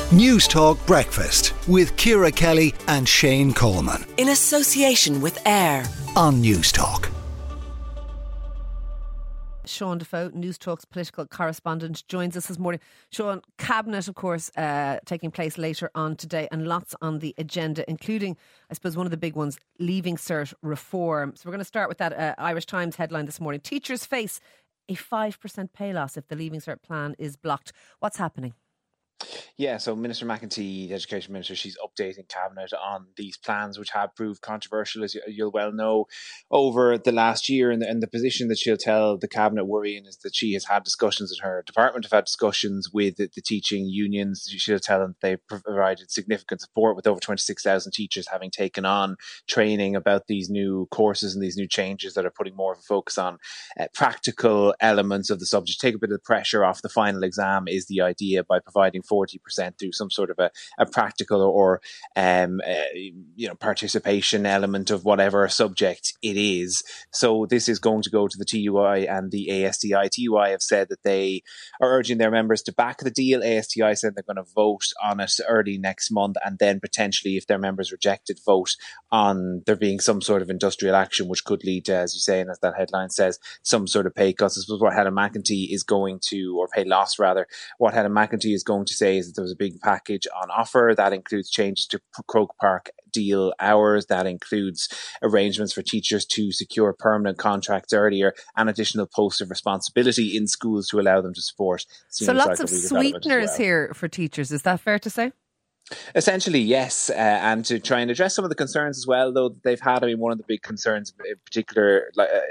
News Talk Breakfast with Ciara Kelly and Shane Coleman. In association with AIR On News Talk. Sean Defoe, News Talk's political correspondent, joins us this morning. Sean, Cabinet, of course, taking place later on today, and lots on the agenda, including, I suppose, one of the big ones, Leaving Cert reform. So we're going to start with that Irish Times headline this morning. Teachers face a 5% pay loss if the Leaving Cert plan is blocked. What's happening? Yeah, so Minister McEntee, the Education Minister, she's updating Cabinet on these plans, which have proved controversial, as you'll well know, over the last year. And the position that she'll tell the Cabinet we're in is that she has had discussions in her department, have had discussions with the teaching unions. She'll tell them they've provided significant support, with over 26,000 teachers having taken on training about these new courses and these new changes that are putting more of a focus on practical elements of the subject. Take a bit of the pressure off the final exam is the idea, by providing 40% through some sort of a practical or participation element of whatever subject it is. So this is going to go to the TUI and the ASTI. TUI have said that they are urging their members to back the deal. ASTI said they're going to vote on it early next month, and then potentially, if their members reject it, vote on there being some sort of industrial action, which could lead to, as you say, and as that headline says, some sort of pay cuts. This was what Helen McEntee is going to, or pay loss rather. What Helen McEntee is going to say is that there was a big package on offer that includes changes to Croke Park deal hours, that includes arrangements for teachers to secure permanent contracts earlier, and additional posts of responsibility in schools to allow them to support senior So lots of sweeteners here for teachers, is that fair to say? Essentially, yes, and to try and address some of the concerns as well, though, they've had. I mean, one of the big concerns in particular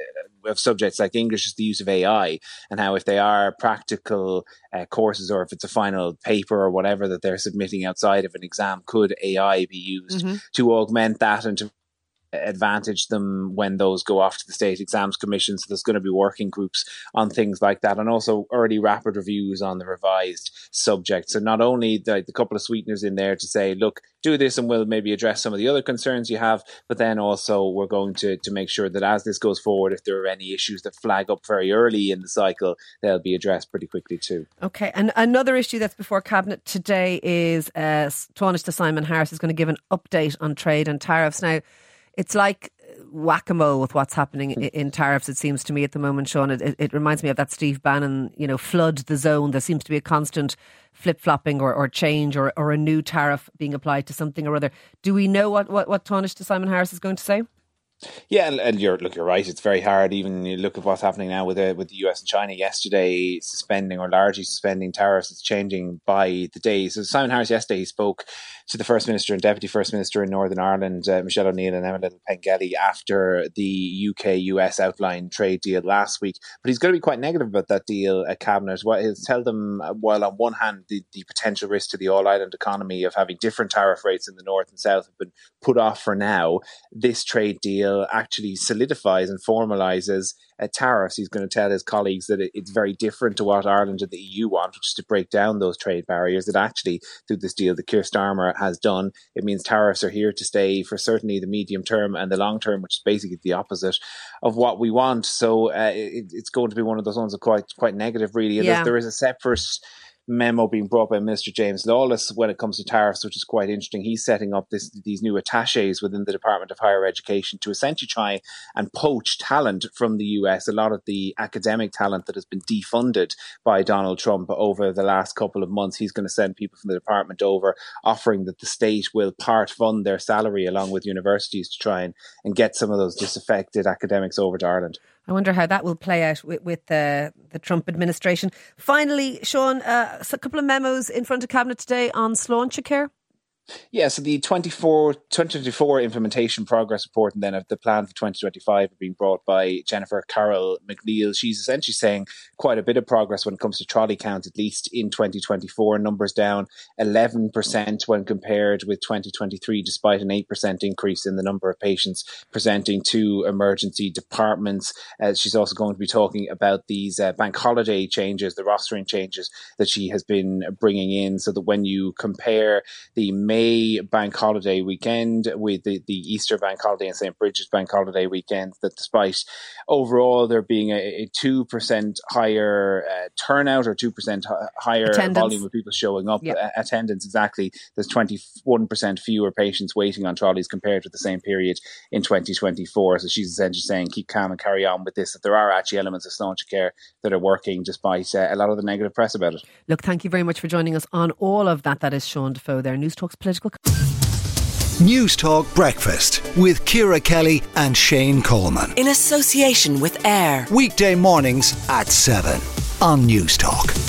of subjects like English is the use of AI, and how if they are practical courses, or if it's a final paper or whatever that they're submitting outside of an exam, could AI be used to augment that and to advantage them when those go off to the State Exams Commission. So there's going to be working groups on things like that, and also early rapid reviews on the revised subject. So not only the couple of sweeteners in there to say, look, do this and we'll maybe address some of the other concerns you have, but then also we're going to make sure that as this goes forward, if there are any issues that flag up very early in the cycle, they'll be addressed pretty quickly too. Okay, and another issue that's before Cabinet today is Tánaiste Simon Harris is going to give an update on trade and tariffs. Now, it's like whack-a-mole with what's happening in tariffs, it seems to me at the moment, Sean. It reminds me of that Steve Bannon, flood the zone. There seems to be a constant flip-flopping or change or a new tariff being applied to something or other. Do we know what Tánaiste Simon Harris is going to say? Yeah, and you're right. It's very hard. Even you look at what's happening now with the US and China yesterday, suspending or largely suspending tariffs. It's changing by the day. So Simon Harris yesterday, he spoke to the First Minister and Deputy First Minister in Northern Ireland, Michelle O'Neill and Emma Little Pengelly, after the UK-US outline trade deal last week. But he's going to be quite negative about that deal at Cabinet. He'll tell them, while on one hand the potential risk to the all-island economy of having different tariff rates in the north and south have been put off for now, this trade deal actually solidifies and formalises tariffs. He's going to tell his colleagues that it's very different to what Ireland and the EU want, which is to break down those trade barriers. That actually, through this deal that Keir Starmer has done, it means tariffs are here to stay for certainly the medium term and the long term, which is basically the opposite of what we want. So it's going to be one of those ones that quite negative, really. Yeah. There is a separate memo being brought by Minister James Lawless when it comes to tariffs, which is quite interesting. He's setting up these new attaches within the Department of Higher Education to essentially try and poach talent from the US, a lot of the academic talent that has been defunded by Donald Trump over the last couple of months. He's going to send people from the department over, offering that the state will part fund their salary along with universities to try and get some of those disaffected academics over to Ireland. I wonder how that will play out with the Trump administration. Finally, Sean, a couple of memos in front of Cabinet today on Sláinte care. Yeah, so the 2024 implementation progress report and then the plan for 2025 are being brought by Jennifer Carroll McNeil. She's essentially saying quite a bit of progress when it comes to trolley count, at least in 2024. Numbers down 11% when compared with 2023, despite an 8% increase in the number of patients presenting to emergency departments. She's also going to be talking about these bank holiday changes, the rostering changes that she has been bringing in, so that when you compare the May May bank holiday weekend with the Easter bank holiday and St. Bridget's bank holiday weekend, that despite overall there being a 2% higher turnout or 2% higher attendance. Volume of people showing up, attendance exactly, there's 21% fewer patients waiting on trolleys compared with the same period in 2024. So she's essentially saying keep calm and carry on with this, that there are actually elements of Sláinte Care that are working despite a lot of the negative press about it. Look, thank you very much for joining us on all of that. That is Sean Defoe there, News Talk's political. News Talk Breakfast with Ciara Kelly and Shane Coleman. In association with AIR. Weekday mornings at 7 on News Talk.